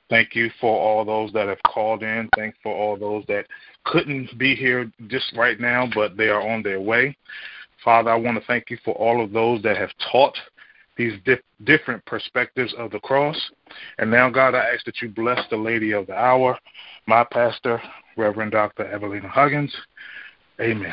Thank you for all those that have called in. Thank for all those that couldn't be here just right now, but they are on their way. Father, I want to thank you for all of those that have taught these different perspectives of the cross. And now, God, I ask that you bless the lady of the hour, my pastor, Reverend Dr. Evelina Huggins. Amen.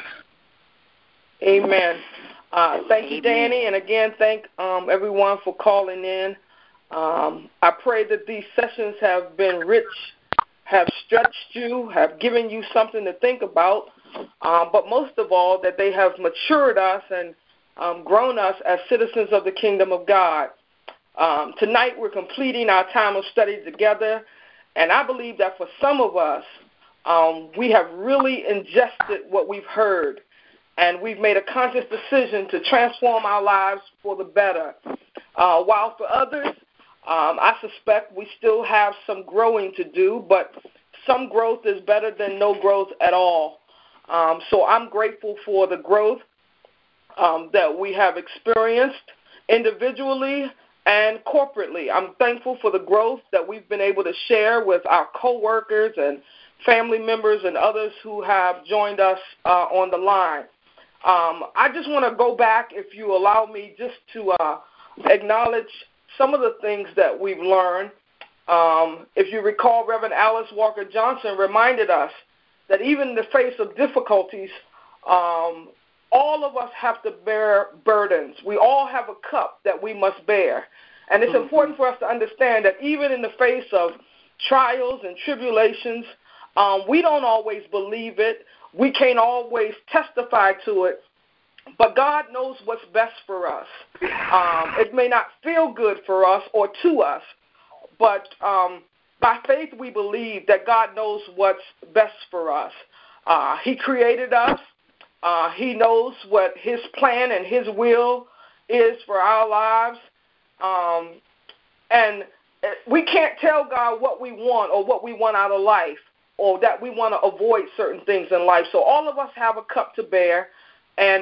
Amen. Thank you, Danny. And again, thank everyone for calling in. I pray that these sessions have been rich, have stretched you, have given you something to think about, but most of all, that they have matured us and grown us as citizens of the kingdom of God. Tonight we're completing our time of study together, and I believe that for some of us, we have really ingested what we've heard, and we've made a conscious decision to transform our lives for the better. While for others, I suspect we still have some growing to do, but some growth is better than no growth at all. So I'm grateful for the growth that we have experienced individually and corporately. I'm thankful for the growth that we've been able to share with our coworkers and family members and others who have joined us on the line. I just want to go back, if you allow me, just to acknowledge some of the things that we've learned. If you recall, Reverend Alice Walker Johnson reminded us that even in the face of difficulties, all of us have to bear burdens. We all have a cup that we must bear. And it's important for us to understand that even in the face of trials and tribulations, we don't always believe it. We can't always testify to it. But God knows what's best for us. It may not feel good for us or to us, but by faith we believe that God knows what's best for us. He created us. He knows what his plan and his will is for our lives. And we can't tell God what we want or what we want out of life or that we want to avoid certain things in life. So all of us have a cup to bear. And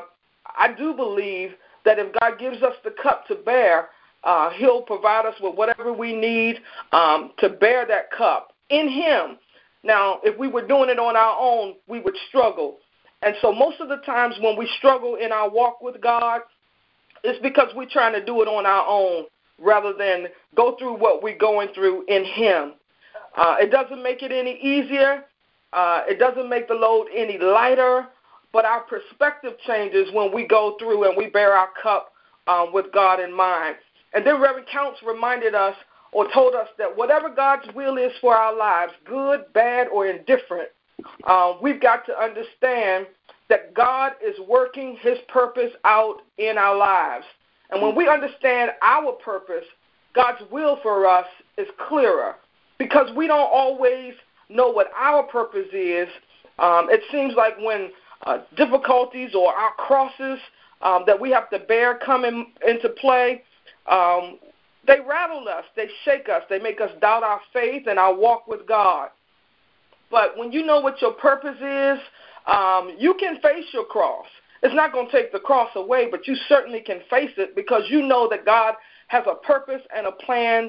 I do believe that if God gives us the cup to bear, he'll provide us with whatever we need to bear that cup in him. Now, if we were doing it on our own, we would struggle. And so most of the times when we struggle in our walk with God, it's because we're trying to do it on our own rather than go through what we're going through in him. It doesn't make it any easier. It doesn't make the load any lighter. But our perspective changes when we go through and we bear our cup with God in mind. And then Reverend Counts reminded us or told us that whatever God's will is for our lives, good, bad, or indifferent, we've got to understand that God is working his purpose out in our lives. And when we understand our purpose, God's will for us is clearer because we don't always know what our purpose is. It seems like when difficulties or our crosses that we have to bear come into play, they rattle us, they shake us, they make us doubt our faith and our walk with God. But when you know what your purpose is, you can face your cross. It's not going to take the cross away, but you certainly can face it because you know that God has a purpose and a plan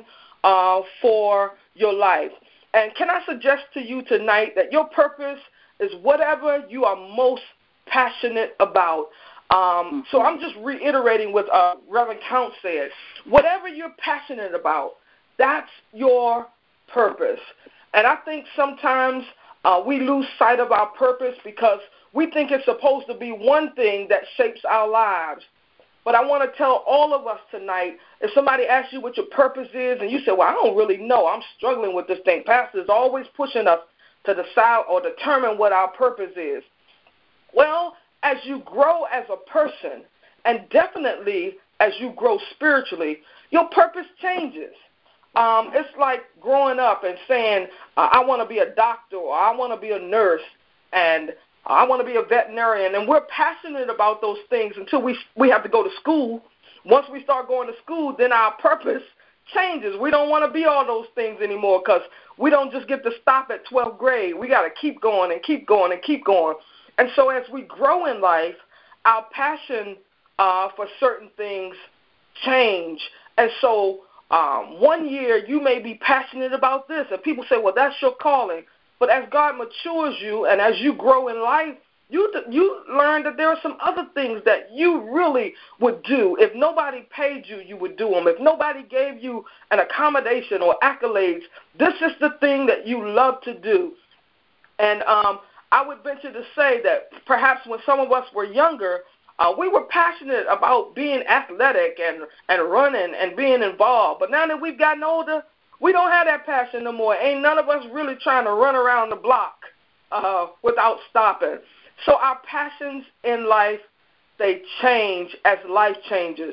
for your life. And can I suggest to you tonight that your purpose is whatever you are most passionate about. So I'm just reiterating what Reverend Count said. Whatever you're passionate about, that's your purpose. And I think sometimes we lose sight of our purpose because we think it's supposed to be one thing that shapes our lives. But I want to tell all of us tonight, if somebody asks you what your purpose is and you say, well, I don't really know, I'm struggling with this thing. Pastor is always pushing us to decide or determine what our purpose is. Well, as you grow as a person, and definitely as you grow spiritually, your purpose changes. It's like growing up and saying, I want to be a doctor or I want to be a nurse and I want to be a veterinarian. And we're passionate about those things until we have to go to school. Once we start going to school, then our purpose changes. We don't want to be all those things anymore because we don't just get to stop at 12th grade. We got to keep going and keep going and keep going. And so as we grow in life, our passion for certain things change. And so One year you may be passionate about this, and people say, well, that's your calling. But as God matures you and as you grow in life, you learn that there are some other things that you really would do. If nobody paid you, you would do them. If nobody gave you an accommodation or accolades, this is the thing that you love to do. And I would venture to say that perhaps when some of us were younger, we were passionate about being athletic and running and being involved. But now that we've gotten older, we don't have that passion no more. Ain't none of us really trying to run around the block without stopping. So our passions in life, they change as life changes.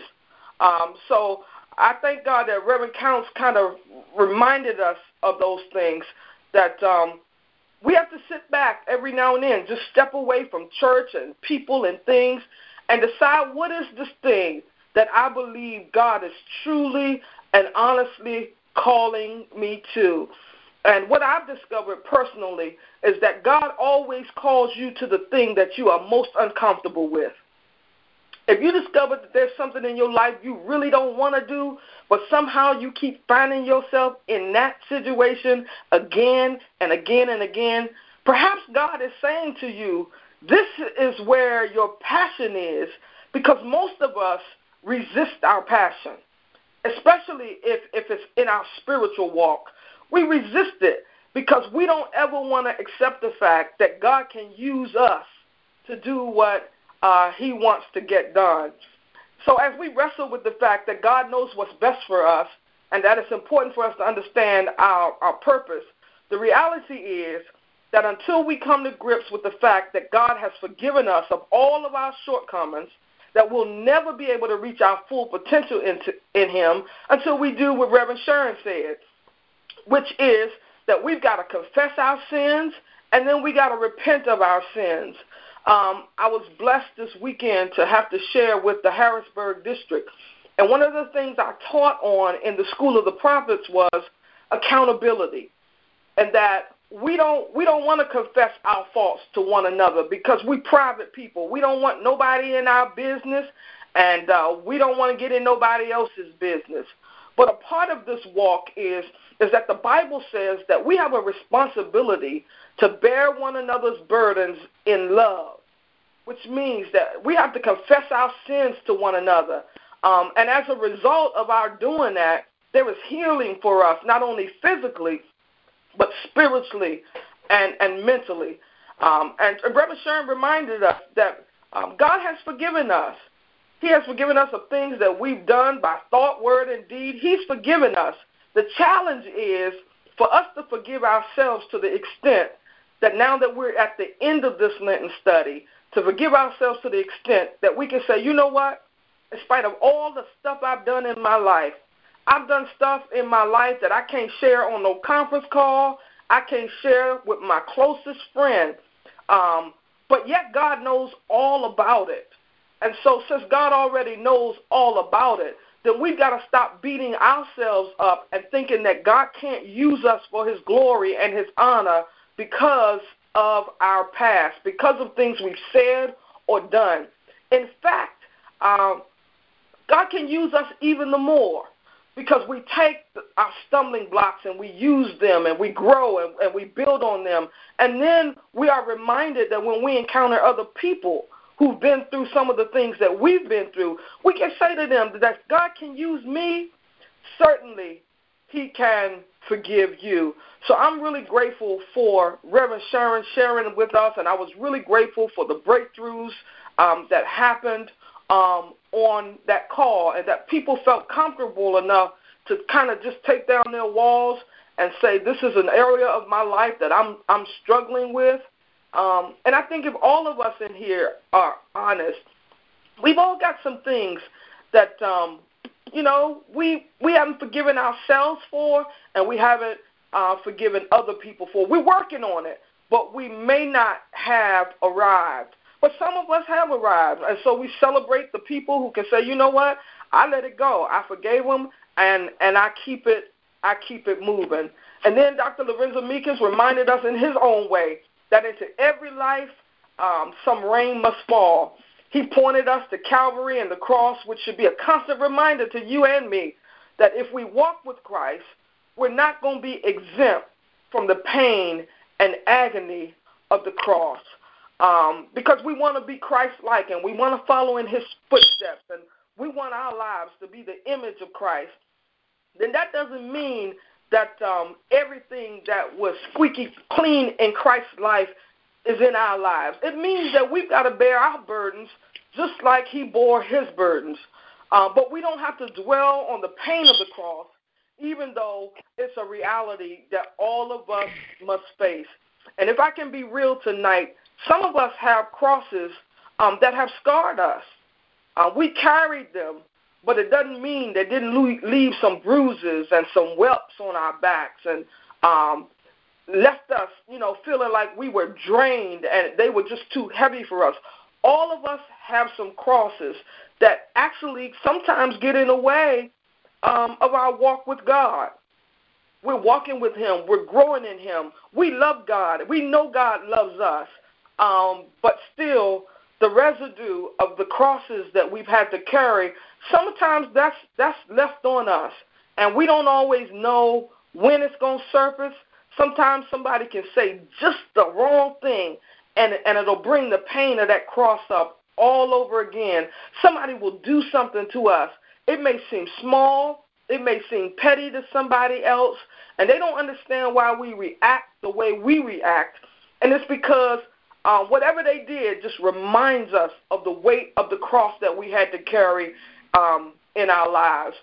So I thank God that Reverend Counts kind of reminded us of those things, that we have to sit back every now and then, just step away from church and people and things, and decide what is this thing that I believe God is truly and honestly calling me to. And what I've discovered personally is that God always calls you to the thing that you are most uncomfortable with. If you discover that there's something in your life you really don't want to do, but somehow you keep finding yourself in that situation again and again and again, perhaps God is saying to you, this is where your passion is, because most of us resist our passion, especially if it's in our spiritual walk. We resist it because we don't ever want to accept the fact that God can use us to do what he wants to get done. So as we wrestle with the fact that God knows what's best for us and that it's important for us to understand our purpose, the reality is that until we come to grips with the fact that God has forgiven us of all of our shortcomings, that we'll never be able to reach our full potential in him until we do what Reverend Sharon said, which is that we've got to confess our sins and then we got to repent of our sins. I was blessed this weekend to have to share with the Harrisburg district. And one of the things I taught on in the School of the Prophets was accountability, and that we don't want to confess our faults to one another because we private people. We don't want nobody in our business, and we don't want to get in nobody else's business. But a part of this walk is that the Bible says that we have a responsibility to bear one another's burdens in love, which means that we have to confess our sins to one another. And as a result of our doing that, there is healing for us, not only physically, but spiritually and mentally. And Reverend Sharon reminded us that God has forgiven us. He has forgiven us of things that we've done by thought, word, and deed. He's forgiven us. The challenge is for us to forgive ourselves to the extent that now that we're at the end of this Lenten study, to forgive ourselves to the extent that we can say, you know what, in spite of all the stuff I've done in my life, I've done stuff in my life that I can't share on no conference call, I can't share with my closest friend, but yet God knows all about it. And so since God already knows all about it, then we've got to stop beating ourselves up and thinking that God can't use us for his glory and his honor because of our past, because of things we've said or done. In fact, God can use us even the more because we take our stumbling blocks and we use them and we grow and we build on them. And then we are reminded that when we encounter other people who've been through some of the things that we've been through, we can say to them that God can use me. Certainly, he can forgive you. So I'm really grateful for Reverend Sharon sharing with us, and I was really grateful for the breakthroughs that happened on that call, and that people felt comfortable enough to kind of just take down their walls and say, this is an area of my life that I'm struggling with. And I think if all of us in here are honest, we've all got some things that, we haven't forgiven ourselves for, and we haven't forgiven other people for. We're working on it, but we may not have arrived. But some of us have arrived, and so we celebrate the people who can say, you know what, I let it go. I forgave them, and I keep it moving. And then Dr. Lorenzo Meekins reminded us in his own way that into every life some rain must fall. He pointed us to Calvary and the cross, which should be a constant reminder to you and me that if we walk with Christ, we're not going to be exempt from the pain and agony of the cross, because we want to be Christ-like and we want to follow in his footsteps and we want our lives to be the image of Christ. Then that doesn't mean that everything that was squeaky clean in Christ's life is in our lives. It means that we've got to bear our burdens just like he bore his burdens. But we don't have to dwell on the pain of the cross, even though it's a reality that all of us must face. And if I can be real tonight, some of us have crosses that have scarred us. We carried them, but it doesn't mean they didn't leave some bruises and some whelps on our backs and left us, feeling like we were drained and they were just too heavy for us. All of us have some crosses that actually sometimes get in the way of our walk with God. We're walking with him. We're growing in him. We love God. We know God loves us. But still, the residue of the crosses that we've had to carry, sometimes that's left on us. And we don't always know when it's going to surface. Sometimes somebody can say just the wrong thing, and it'll bring the pain of that cross up all over again. Somebody will do something to us. It may seem small. It may seem petty to somebody else, and they don't understand why we react the way we react. And it's because whatever they did just reminds us of the weight of the cross that we had to carry in our lives.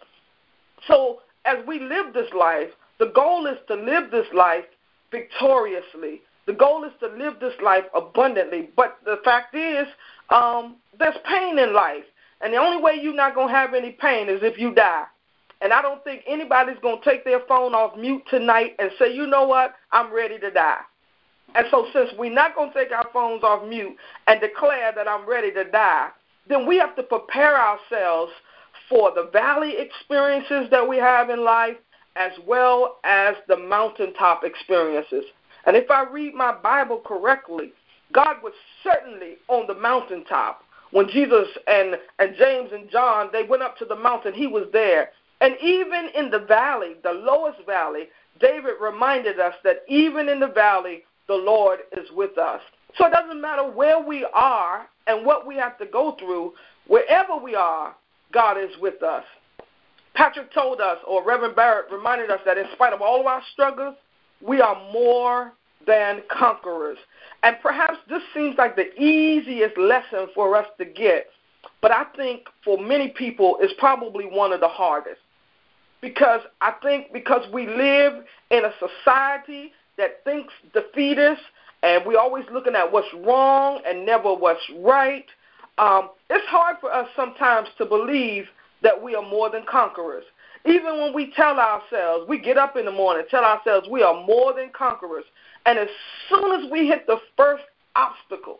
So as we live this life, the goal is to live this life victoriously. The goal is to live this life abundantly. But the fact is, there's pain in life. And the only way you're not going to have any pain is if you die. And I don't think anybody's going to take their phone off mute tonight and say, you know what, I'm ready to die. And so since we're not going to take our phones off mute and declare that I'm ready to die, then we have to prepare ourselves for the valley experiences that we have in life as well as the mountaintop experiences. And if I read my Bible correctly, God was certainly on the mountaintop. When Jesus and James and John, they went up to the mountain, he was there. And even in the valley, the lowest valley, David reminded us that even in the valley, the Lord is with us. So it doesn't matter where we are and what we have to go through, wherever we are, God is with us. Patrick told us, or Reverend Barrett reminded us, that in spite of all of our struggles, we are more than conquerors. And perhaps this seems like the easiest lesson for us to get, but I think for many people it's probably one of the hardest. Because I think because we live in a society that thinks defeatist, and we're always looking at what's wrong and never what's right, it's hard for us sometimes to believe that we are more than conquerors. Even when we tell ourselves, we get up in the morning, tell ourselves we are more than conquerors, and as soon as we hit the first obstacle,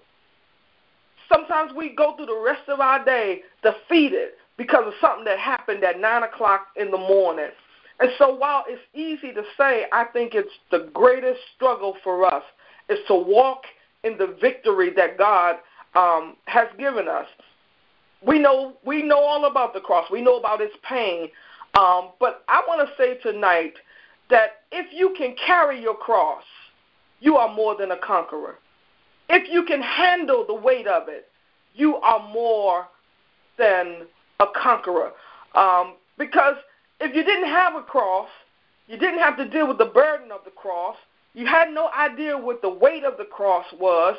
sometimes we go through the rest of our day defeated because of something that happened at 9 o'clock in the morning. And so while it's easy to say, I think it's the greatest struggle for us is to walk in the victory that God has given us. We know all about the cross. We know about its pain. But I want to say tonight that if you can carry your cross, you are more than a conqueror. If you can handle the weight of it, you are more than a conqueror. Because if you didn't have a cross, you didn't have to deal with the burden of the cross, you had no idea what the weight of the cross was,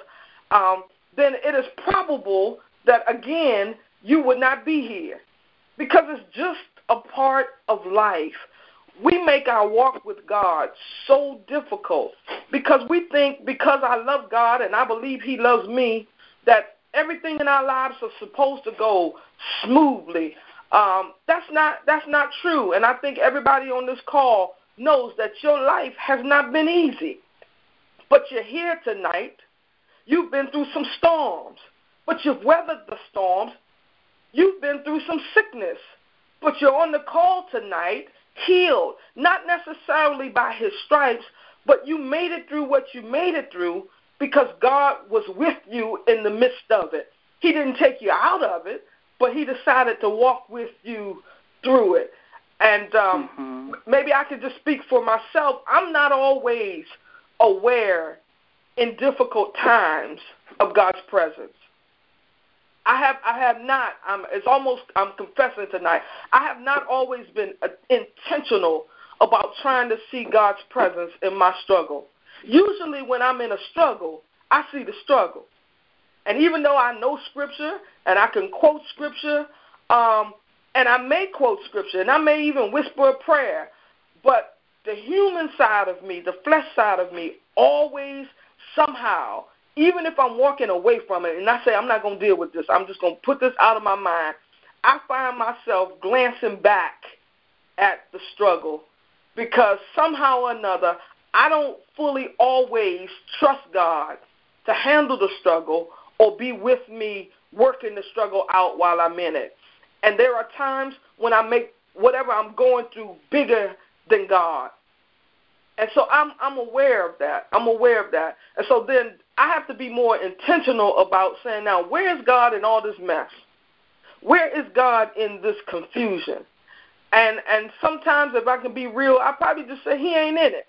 then it is probable that, again, you would not be here. Because it's just a part of life. We make our walk with God so difficult because we think because I love God and I believe he loves me that everything in our lives is supposed to go smoothly. That's not true. And I think everybody on this call knows that your life has not been easy. But you're here tonight. You've been through some storms, but you've weathered the storms. You've been through some sickness, but you're on the call tonight, healed, not necessarily by his stripes, but you made it through what you made it through because God was with you in the midst of it. He didn't take you out of it, but he decided to walk with you through it. And maybe I could just speak for myself. I'm not always aware in difficult times of God's presence. I have not. I'm confessing tonight. I have not always been intentional about trying to see God's presence in my struggle. Usually when I'm in a struggle, I see the struggle. And even though I know Scripture and I can quote Scripture, and I may quote Scripture and I may even whisper a prayer, but the human side of me, the flesh side of me, always somehow, even if I'm walking away from it and I say I'm not going to deal with this, I'm just going to put this out of my mind, I find myself glancing back at the struggle because somehow or another I don't fully always trust God to handle the struggle or be with me working the struggle out while I'm in it. And there are times when I make whatever I'm going through bigger than God. And so I'm aware of that. I'm aware of that. And so then I have to be more intentional about saying, now, where is God in all this mess? Where is God in this confusion? And sometimes if I can be real, I probably just say he ain't in it.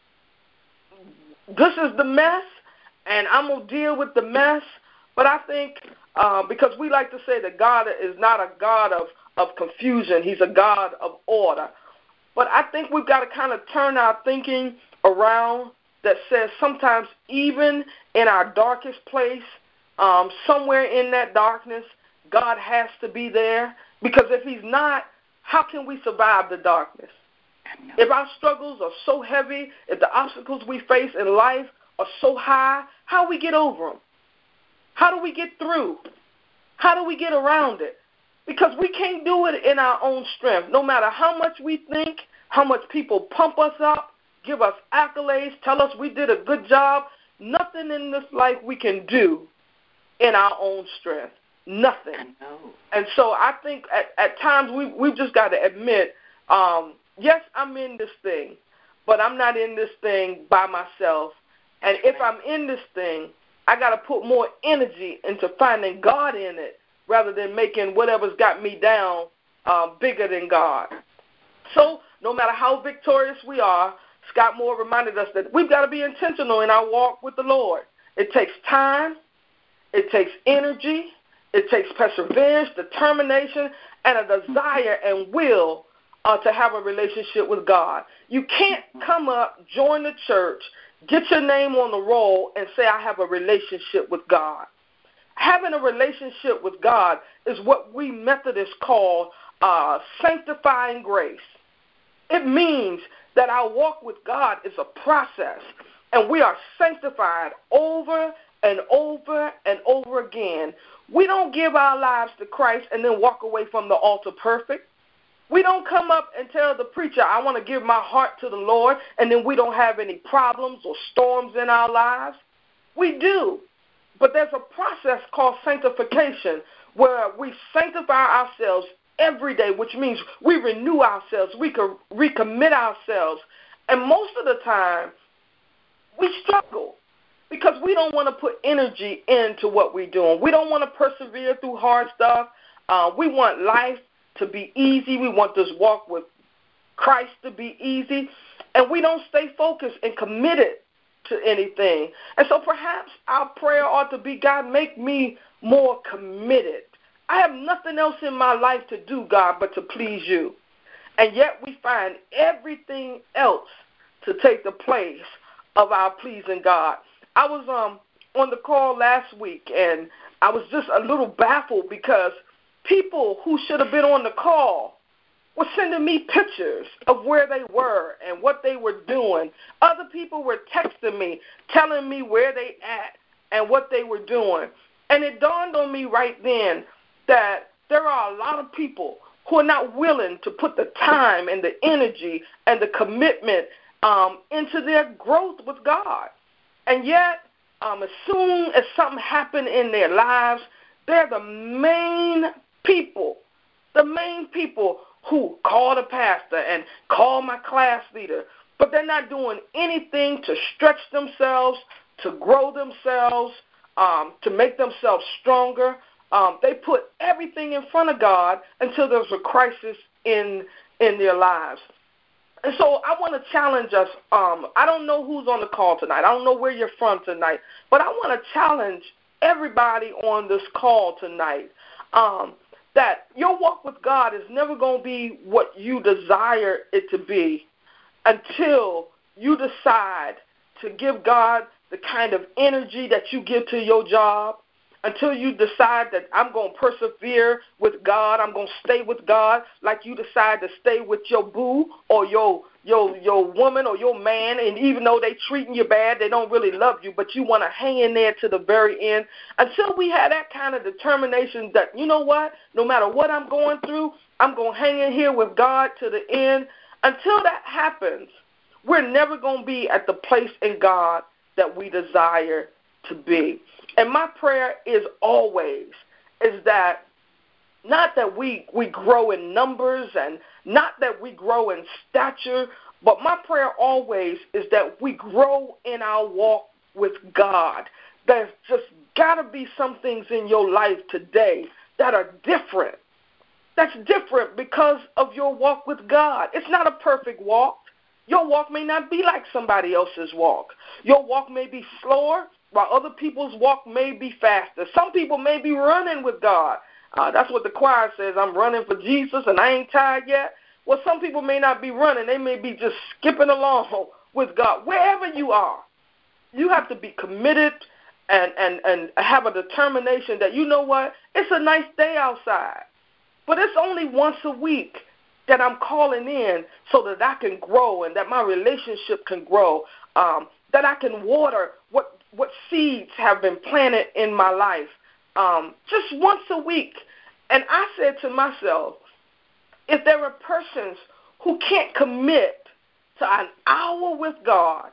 This is the mess, and I'm going to deal with the mess. But I think because we like to say that God is not a God of confusion. He's a God of order. But I think we've got to kind of turn our thinking around that says sometimes even in our darkest place, somewhere in that darkness, God has to be there. Because if he's not, how can we survive the darkness? If our struggles are so heavy, if the obstacles we face in life are so high, how do we get over them? How do we get through? How do we get around it? Because we can't do it in our own strength. No matter how much we think, how much people pump us up, give us accolades, tell us we did a good job, nothing in this life we can do in our own strength. Nothing. And so I think at times we've just got to admit, yes, I'm in this thing, but I'm not in this thing by myself. And if I'm in this thing, I got to put more energy into finding God in it rather than making whatever's got me down bigger than God. So no matter how victorious we are, Scott Moore reminded us that we've got to be intentional in our walk with the Lord. It takes time. It takes energy. It takes perseverance, determination, and a desire and will to have a relationship with God. You can't come up, join the church, get your name on the roll, and say, I have a relationship with God. Having a relationship with God is what we Methodists call sanctifying grace. It means that our walk with God is a process, and we are sanctified over and over and over again. We don't give our lives to Christ and then walk away from the altar perfect. We don't come up and tell the preacher, I want to give my heart to the Lord, and then we don't have any problems or storms in our lives. We do. But there's a process called sanctification where we sanctify ourselves every day, which means we renew ourselves, we can recommit ourselves. And most of the time, we struggle because we don't want to put energy into what we're doing. We don't want to persevere through hard stuff. We want life to be easy. We want this walk with Christ to be easy. And we don't stay focused and committed to anything. And so perhaps our prayer ought to be, God, make me more committed. I have nothing else in my life to do, God, but to please you. And yet we find everything else to take the place of our pleasing God. I was on the call last week, and I was just a little baffled because people who should have been on the call were sending me pictures of where they were and what they were doing. Other people were texting me, telling me where they at and what they were doing. And it dawned on me right then that there are a lot of people who are not willing to put the time and the energy and the commitment into their growth with God. And yet, as soon as something happened in their lives, they're the main people who call the pastor and call my class leader, but they're not doing anything to stretch themselves, to grow themselves, to make themselves stronger. They put everything in front of God until there's a crisis in in their lives. And so I want to challenge us. I don't know who's on the call tonight. I don't know where you're from tonight. But I want to challenge everybody on this call tonight that your walk with God is never going to be what you desire it to be until you decide to give God the kind of energy that you give to your job, until you decide that I'm going to persevere with God, I'm going to stay with God, like you decide to stay with your boo or your woman or your man, and even though they treating you bad, they don't really love you, but you want to hang in there to the very end. Until we have that kind of determination that, you know what, no matter what I'm going through, I'm going to hang in here with God to the end. Until that happens, we're never going to be at the place in God that we desire to be. And my prayer is always is that not that we grow in numbers and not that we grow in stature, but my prayer always is that we grow in our walk with God. There's just got to be some things in your life today that are different. That's different because of your walk with God. It's not a perfect walk. Your walk may not be like somebody else's walk. Your walk may be slower, while other people's walk may be faster. Some people may be running with God. That's what the choir says, I'm running for Jesus and I ain't tired yet. Well, some people may not be running. They may be just skipping along with God. Wherever you are, you have to be committed and have a determination that, you know what, it's a nice day outside, but it's only once a week that I'm calling in so that I can grow and that my relationship can grow, that I can water what seeds have been planted in my life, just once a week. And I said to myself, if there are persons who can't commit to an hour with God,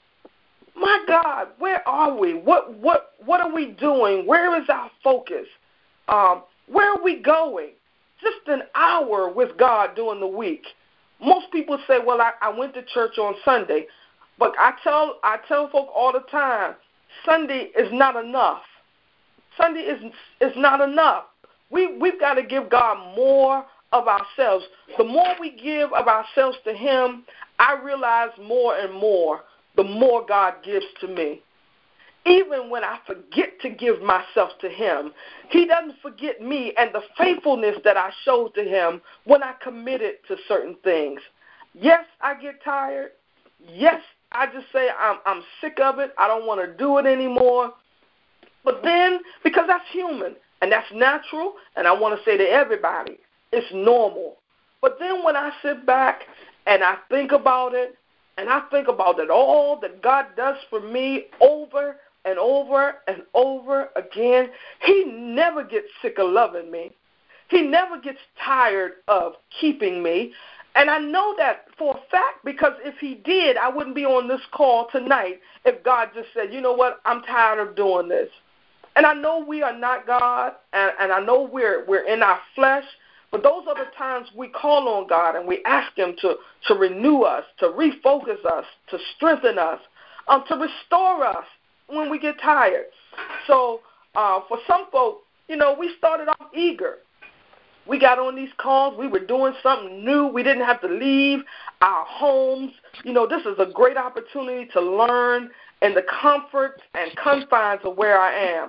my God, where are we? What are we doing? Where is our focus? Where are we going? Just an hour with God during the week. Most people say, well, I went to church on Sunday. But I tell folk all the time, Sunday is not enough. Sunday is not enough. We've got to give God more of ourselves. The more we give of ourselves to Him, I realize more and more, the more God gives to me. Even when I forget to give myself to Him, He doesn't forget me and the faithfulness that I showed to Him when I committed to certain things. Yes, I get tired. Yes, I just say I'm sick of it. I don't want to do it anymore. But then, because that's human and that's natural, and I want to say to everybody, it's normal. But then when I sit back and I think about it, and I think about it all that God does for me over and over and over again, He never gets sick of loving me. He never gets tired of keeping me. And I know that for a fact, because if He did, I wouldn't be on this call tonight if God just said, you know what, I'm tired of doing this. And I know we are not God, and I know we're in our flesh, but those are the times we call on God and we ask Him to renew us, to refocus us, to strengthen us, to restore us when we get tired. So for some folk, we started off eager. We got on these calls. We were doing something new. We didn't have to leave our homes. This is a great opportunity to learn in the comfort and confines of where I am.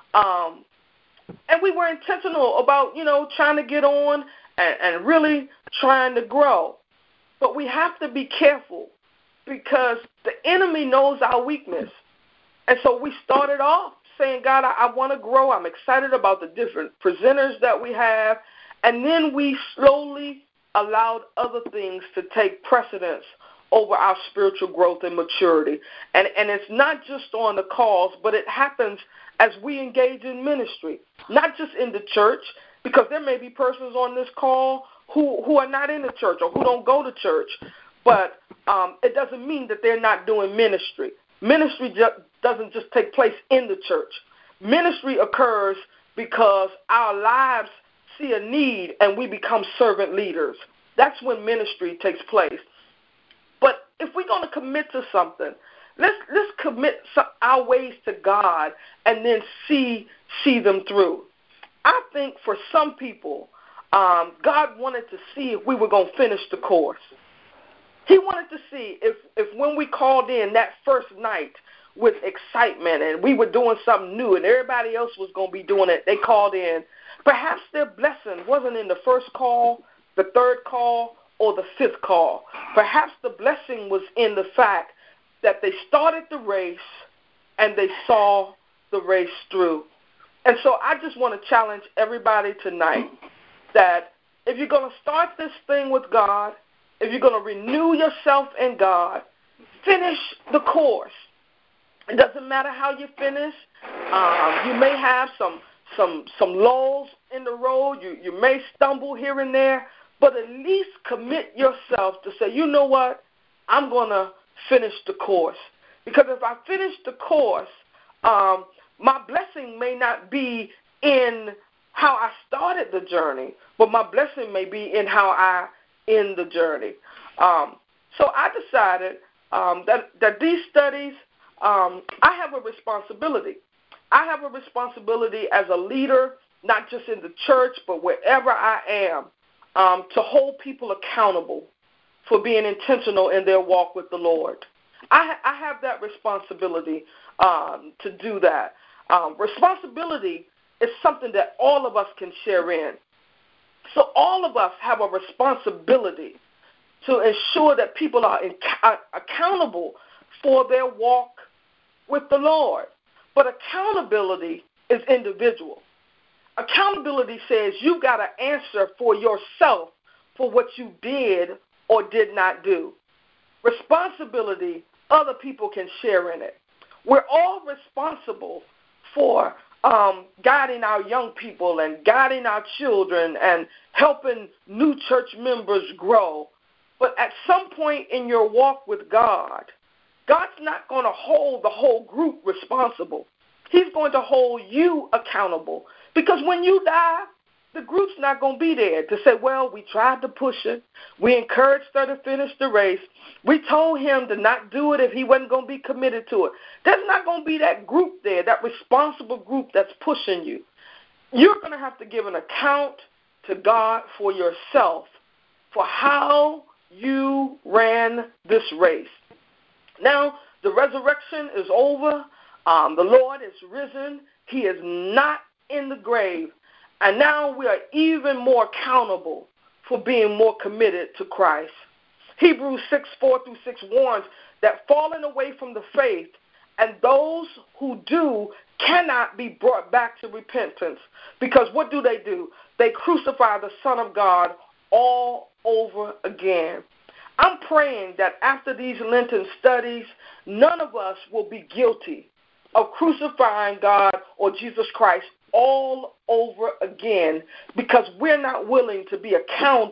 And we were intentional about, trying to get on and really trying to grow. But we have to be careful because the enemy knows our weakness. And so we started off saying, God, I want to grow. I'm excited about the different presenters that we have. And then we slowly allowed other things to take precedence over our spiritual growth and maturity. And it's not just on the calls, but it happens as we engage in ministry, not just in the church, because there may be persons on this call who are not in the church or who don't go to church, but it doesn't mean that they're not doing ministry. Ministry doesn't just take place in the church. Ministry occurs because our lives see a need and we become servant leaders. That's when ministry takes place. But if we're going to commit to something, let's commit our ways to God and then see them through. I think for some people, God wanted to see if we were going to finish the course. He wanted to see if when we called in that first night with excitement and we were doing something new and everybody else was going to be doing it, they called in, perhaps their blessing wasn't in the first call, the third call, or the fifth call. Perhaps the blessing was in the fact that they started the race and they saw the race through. And so I just want to challenge everybody tonight that if you're going to start this thing with God, if you're going to renew yourself in God, finish the course. It doesn't matter how you finish. You may have some lulls in the road. You may stumble here and there, but at least commit yourself to say, you know what, I'm going to finish the course. Because if I finish the course, my blessing may not be in how I started the journey, but my blessing may be in how I end the journey. So I decided that these studies, I have a responsibility. I have a responsibility as a leader, not just in the church, but wherever I am, to hold people accountable for being intentional in their walk with the Lord. I have that responsibility to do that. Responsibility is something that all of us can share in. So all of us have a responsibility to ensure that people are accountable for their walk with the Lord. But accountability is individual. Accountability says you've got to answer for yourself for what you did or did not do. Responsibility, other people can share in it. We're all responsible for guiding our young people and guiding our children and helping new church members grow. But at some point in your walk with God, God's not going to hold the whole group responsible. He's going to hold you accountable. Because when you die, the group's not going to be there to say, well, we tried to push it. We encouraged her to finish the race. We told him to not do it if he wasn't going to be committed to it. There's not going to be that group there, that responsible group that's pushing you. You're going to have to give an account to God for yourself for how you ran this race. Now, the resurrection is over. The Lord is risen. He is not in the grave. And now we are even more accountable for being more committed to Christ. Hebrews 6:4-6 warns that falling away from the faith and those who do cannot be brought back to repentance. Because what do? They crucify the Son of God all over again. I'm praying that after these Lenten studies, none of us will be guilty of crucifying God or Jesus Christ all over again because we're not willing to be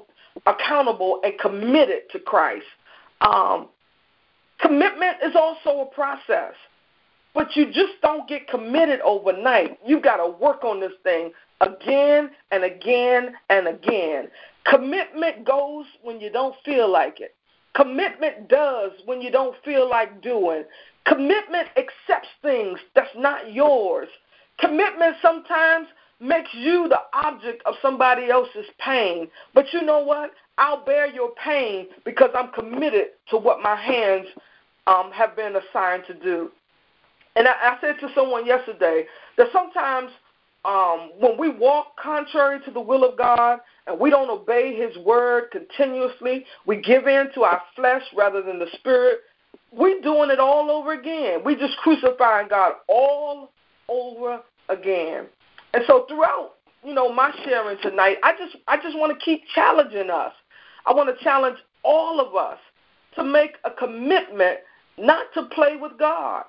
accountable and committed to Christ. Commitment is also a process, but you just don't get committed overnight. You've got to work on this thing again and again and again. Commitment goes when you don't feel like it. Commitment does when you don't feel like doing. Commitment accepts things that's not yours. Commitment sometimes makes you the object of somebody else's pain. But you know what? I'll bear your pain because I'm committed to what my hands have been assigned to do. And I said to someone yesterday that sometimes when we walk contrary to the will of God and we don't obey his word continuously, we give in to our flesh rather than the spirit, we're doing it all over again. We just crucifying God all over again. And so throughout, my sharing tonight, I just want to keep challenging us. I want to challenge all of us to make a commitment not to play with God.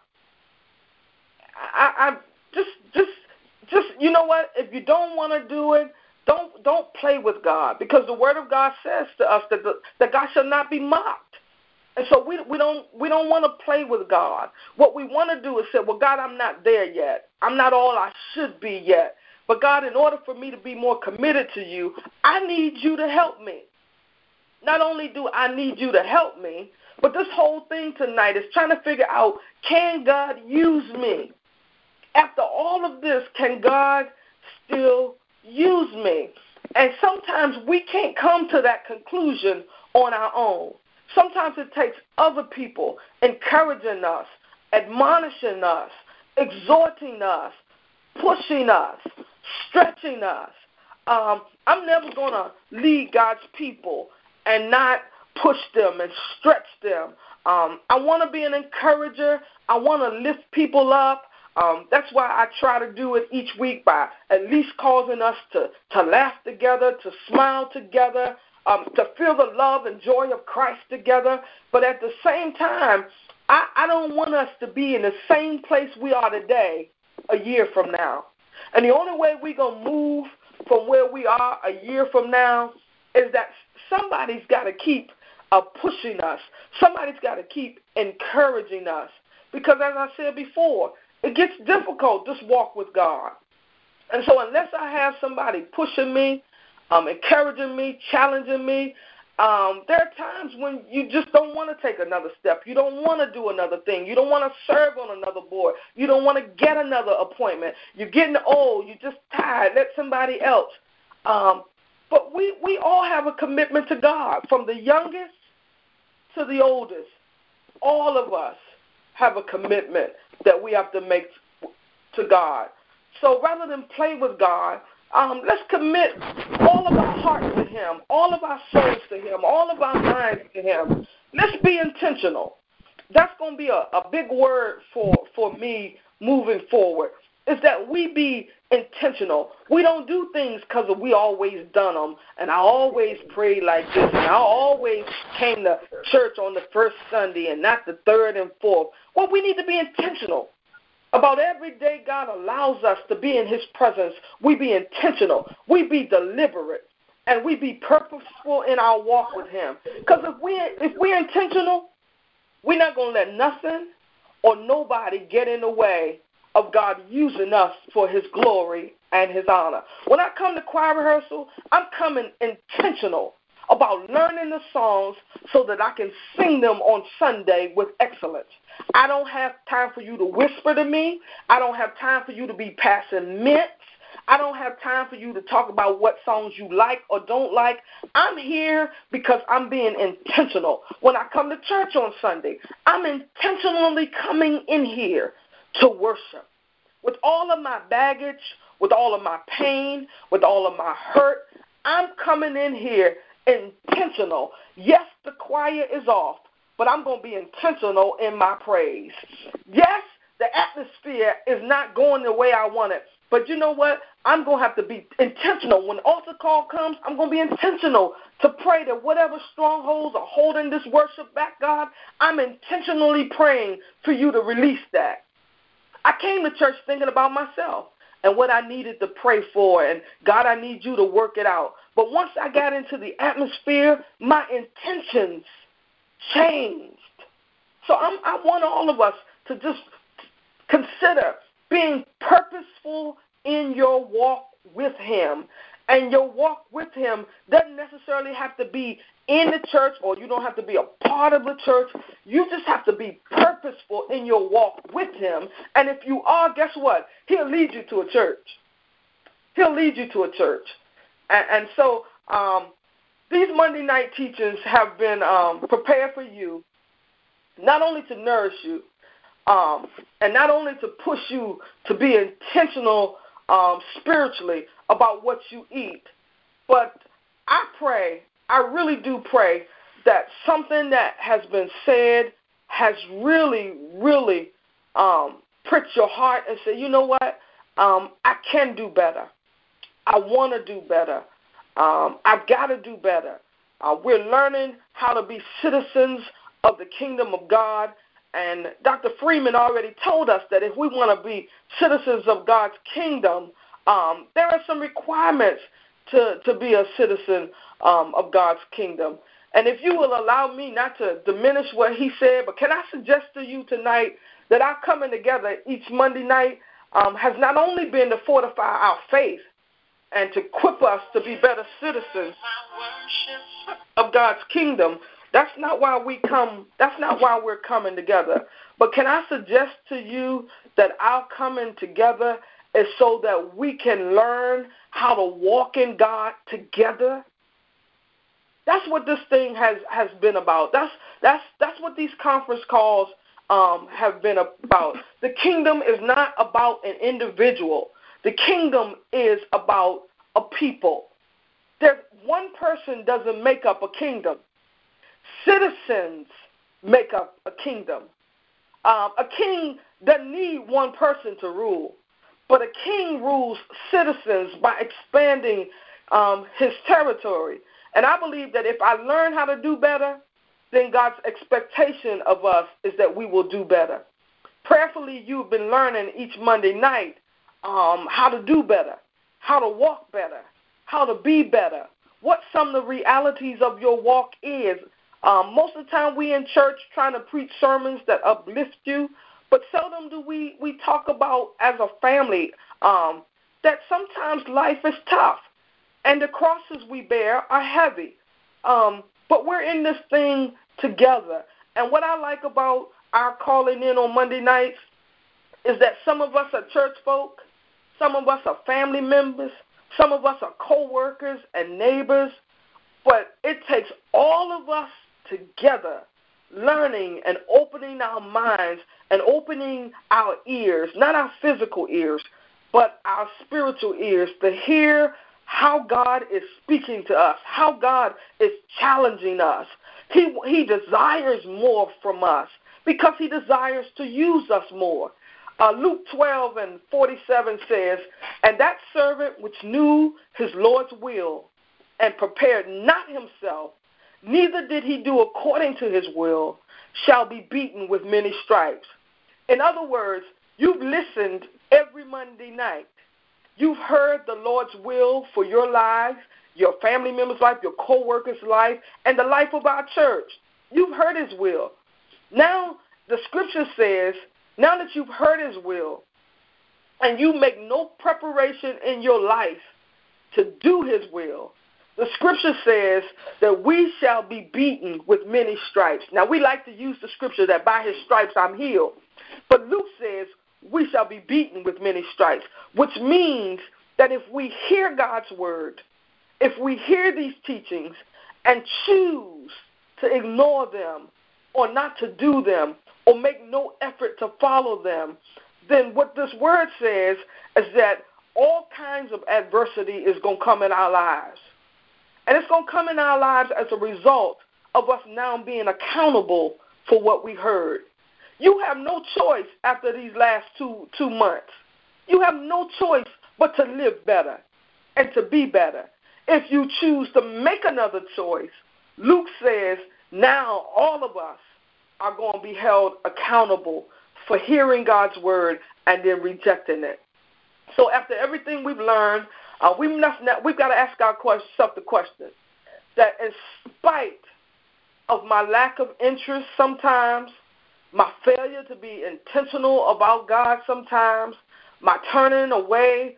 I just you know what? If you don't want to do it, don't play with God, because the Word of God says to us that God shall not be mocked. And so we don't want to play with God. What we want to do is say, well, God, I'm not there yet. I'm not all I should be yet. But God, in order for me to be more committed to you, I need you to help me. Not only do I need you to help me, but this whole thing tonight is trying to figure out, can God use me? After all of this, can God still use me? And sometimes we can't come to that conclusion on our own. Sometimes it takes other people encouraging us, admonishing us, exhorting us, pushing us, stretching us. I'm never going to lead God's people and not push them and stretch them. I want to be an encourager. I want to lift people up. That's why I try to do it each week by at least causing us to laugh together, to smile together, to feel the love and joy of Christ together. But at the same time, I don't want us to be in the same place we are today a year from now. And the only way we're going to move from where we are a year from now is that somebody's got to keep pushing us. Somebody's got to keep encouraging us. Because as I said before, it gets difficult just walk with God. And so unless I have somebody pushing me, encouraging me, challenging me, there are times when you just don't want to take another step. You don't want to do another thing. You don't want to serve on another board. You don't want to get another appointment. You're getting old. You're just tired. Let somebody else. But we all have a commitment to God, from the youngest to the oldest. All of us have a commitment that we have to make to God. So rather than play with God, let's commit all of our hearts to Him, all of our souls to Him, all of our minds to Him. Let's be intentional. That's going to be a big word for me moving forward, is that we be intentional. We don't do things because we always done them, and I always prayed like this, and I always came to church on the first Sunday and not the third and fourth. Well, we need to be intentional. About every day God allows us to be in His presence, we be intentional, we be deliberate, and we be purposeful in our walk with Him. Because if we're intentional, we're not going to let nothing or nobody get in the way of God using us for His glory and His honor. When I come to choir rehearsal, I'm coming intentional about learning the songs so that I can sing them on Sunday with excellence. I don't have time for you to whisper to me. I don't have time for you to be passing mints. I don't have time for you to talk about what songs you like or don't like. I'm here because I'm being intentional. When I come to church on Sunday, I'm intentionally coming in here to worship. With all of my baggage, with all of my pain, with all of my hurt, I'm coming in here intentional. Yes, the choir is off, but I'm going to be intentional in my praise. Yes, the atmosphere is not going the way I want it, but you know what? I'm going to have to be intentional. When the altar call comes, I'm going to be intentional to pray that whatever strongholds are holding this worship back, God, I'm intentionally praying for you to release that. I came to church thinking about myself and what I needed to pray for, and God, I need you to work it out. But once I got into the atmosphere, my intentions changed. So I want all of us to just consider being purposeful in your walk with Him. And your walk with Him doesn't necessarily have to be in the church, or you don't have to be a part of the church. You just have to be purposeful in your walk with Him. And if you are, guess what? He'll lead you to a church. He'll lead you to a church. And so these Monday night teachings have been prepared for you, not only to nourish you, and not only to push you to be intentional spiritually about what you eat, but I really do pray that something that has been said has really, really pricked your heart and said, you know what, I can do better. I want to do better. I've got to do better. We're learning how to be citizens of the kingdom of God. And Dr. Freeman already told us that if we want to be citizens of God's kingdom, there are some requirements to be a citizen of God's kingdom. And if you will allow me not to diminish what he said, but can I suggest to you tonight that our coming together each Monday night has not only been to fortify our faith and to equip us to be better citizens of God's kingdom. That's not why we come. That's not why we're coming together. But can I suggest to you that our coming together is so that we can learn how to walk in God together. That's what this thing has been about. That's what these conference calls have been about. The kingdom is not about an individual. The kingdom is about a people. One person doesn't make up a kingdom. Citizens make up a kingdom. A king doesn't need one person to rule, but a king rules citizens by expanding his territory. And I believe that if I learn how to do better, then God's expectation of us is that we will do better. Prayerfully, you've been learning each Monday night how to do better, how to walk better, how to be better, what some of the realities of your walk is. Most of the time we in church trying to preach sermons that uplift you, but seldom do we talk about as a family that sometimes life is tough and the crosses we bear are heavy. But we're in this thing together. And what I like about our calling in on Monday nights is that some of us are church folk, some of us are family members, some of us are co-workers and neighbors, but it takes all of us together learning and opening our minds and opening our ears, not our physical ears, but our spiritual ears to hear how God is speaking to us, how God is challenging us. He desires more from us because he desires to use us more. Luke 12:47 says, "And that servant which knew his Lord's will and prepared not himself, neither did he do according to his will, shall be beaten with many stripes." In other words, you've listened every Monday night. You've heard the Lord's will for your lives, your family member's life, your co-worker's life, and the life of our church. You've heard his will. Now, the scripture says, now that you've heard his will, and you make no preparation in your life to do his will, the scripture says that we shall be beaten with many stripes. Now, we like to use the scripture that by his stripes I'm healed. But Luke says we shall be beaten with many stripes, which means that if we hear God's word, if we hear these teachings and choose to ignore them or not to do them or make no effort to follow them, then what this word says is that all kinds of adversity is going to come in our lives. And it's going to come in our lives as a result of us now being accountable for what we heard. You have no choice after these last two months. You have no choice but to live better and to be better. If you choose to make another choice, Luke says now all of us are going to be held accountable for hearing God's word and then rejecting it. So after everything we've learned, we've got to ask ourselves the question that in spite of my lack of interest sometimes, my failure to be intentional about God sometimes, my turning away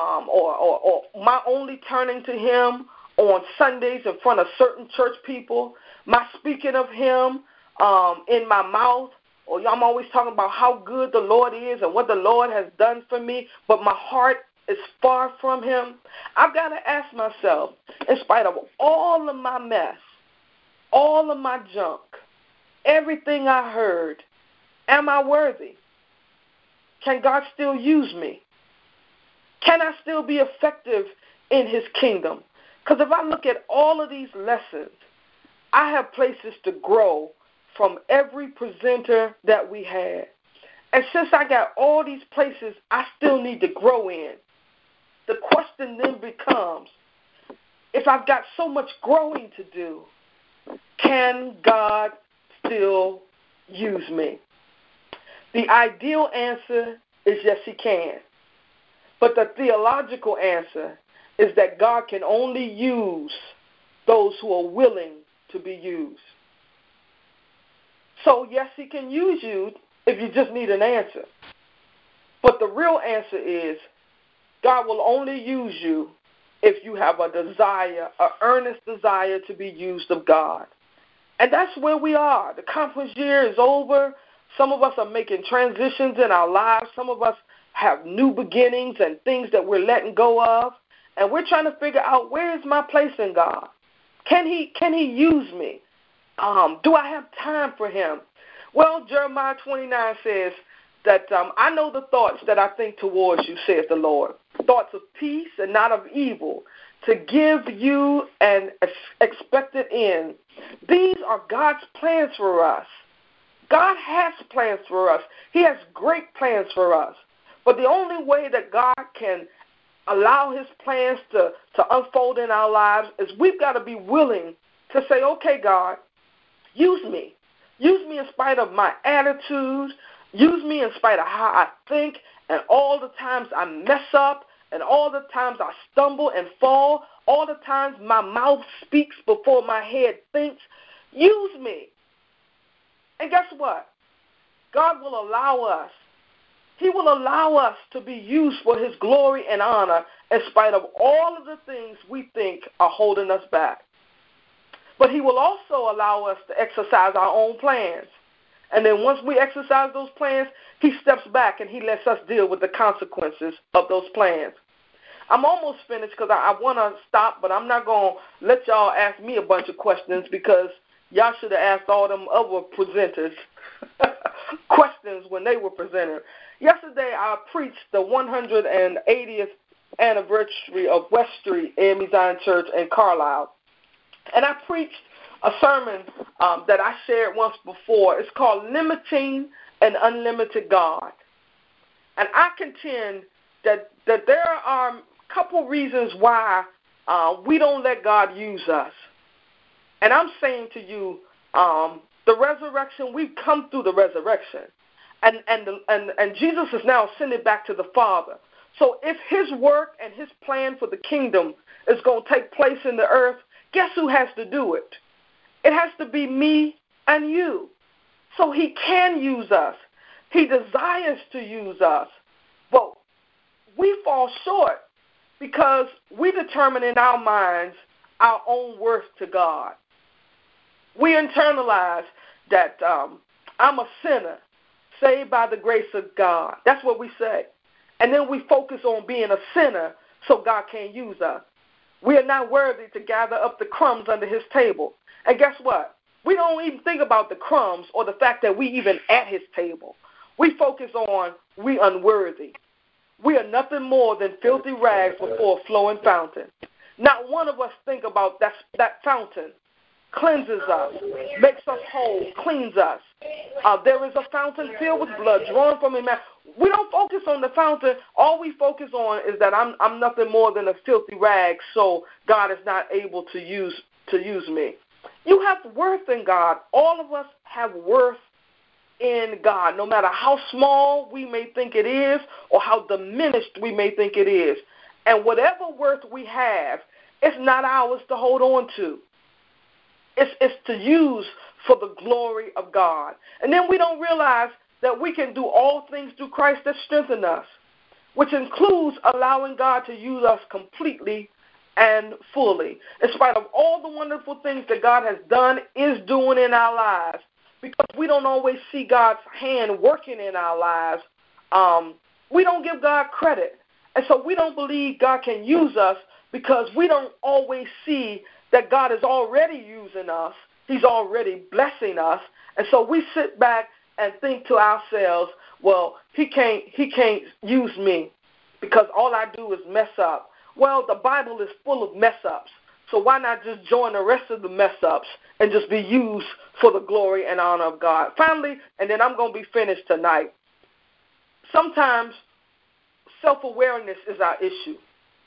or my only turning to him on Sundays in front of certain church people, my speaking of him in my mouth, or I'm always talking about how good the Lord is and what the Lord has done for me, but my heart is far from him. I've got to ask myself, in spite of all of my mess, all of my junk, everything I heard, am I worthy? Can God still use me? Can I still be effective in his kingdom? Because if I look at all of these lessons, I have places to grow from every presenter that we had. And since I got all these places I still need to grow in, the question then becomes, if I've got so much growing to do, can God still use me? The ideal answer is yes, he can. But the theological answer is that God can only use those who are willing to be used. So, yes, he can use you if you just need an answer. But the real answer is God will only use you if you have a desire, an earnest desire to be used of God. And that's where we are. The conference year is over. Some of us are making transitions in our lives. Some of us have new beginnings and things that we're letting go of. and we're trying to figure out, where is my place in God? Can he use me? Do I have time for him? Well, Jeremiah 29 says that I know the thoughts that I think towards you, saith the Lord, thoughts of peace and not of evil, to give you an expected end. These are God's plans for us. God has plans for us. He has great plans for us. But the only way that God can allow his plans to unfold in our lives is we've got to be willing to say, okay, God, use me. Use me in spite of my attitude. Use me in spite of how I think and all the times I mess up and all the times I stumble and fall, all the times my mouth speaks before my head thinks. Use me. And guess what? God will allow us. He will allow us to be used for his glory and honor in spite of all of the things we think are holding us back. But he will also allow us to exercise our own plans. And then once we exercise those plans, he steps back and he lets us deal with the consequences of those plans. I'm almost finished because I want to stop, but I'm not going to let y'all ask me a bunch of questions, because y'all should have asked all them other presenters questions when they were presenting. Yesterday, I preached the 180th anniversary of West Street AME Zion Church in Carlisle. And I preached a sermon that I shared once before. It's called Limiting an Unlimited God. And I contend that there are a couple reasons why we don't let God use us. And I'm saying to you, the resurrection, we've come through the resurrection. And Jesus is now ascended back to the Father. So if his work and his plan for the kingdom is going to take place in the earth, guess who has to do it? It has to be me and you. So he can use us. He desires to use us. But we fall short because we determine in our minds our own worth to God. We internalize that I'm a sinner, saved by the grace of God. That's what we say. And then we focus on being a sinner so God can't use us. We are not worthy to gather up the crumbs under his table. And guess what? We don't even think about the crumbs or the fact that we even at his table. We focus on we unworthy. We are nothing more than filthy rags before a flowing fountain. Not one of us think about that fountain cleanses us, makes us whole, cleans us. There is a fountain filled with blood drawn from his mouth. We don't focus on the fountain. All we focus on is that I'm nothing more than a filthy rag, so God is not able to use me. You have worth in God. All of us have worth in God, no matter how small we may think it is or how diminished we may think it is. And whatever worth we have, it's not ours to hold on to. It's to use for the glory of God. And then we don't realize that we can do all things through Christ that strengthen us, which includes allowing God to use us completely and fully, in spite of all the wonderful things that God has done, is doing in our lives. Because we don't always see God's hand working in our lives, we don't give God credit. And so we don't believe God can use us because we don't always see that God is already using us. He's already blessing us. And so we sit back and think to ourselves, well, he can't use me because all I do is mess up. Well, the Bible is full of mess-ups. So why not just join the rest of the mess-ups and just be used for the glory and honor of God? Finally, and then I'm going to be finished tonight, sometimes self-awareness is our issue.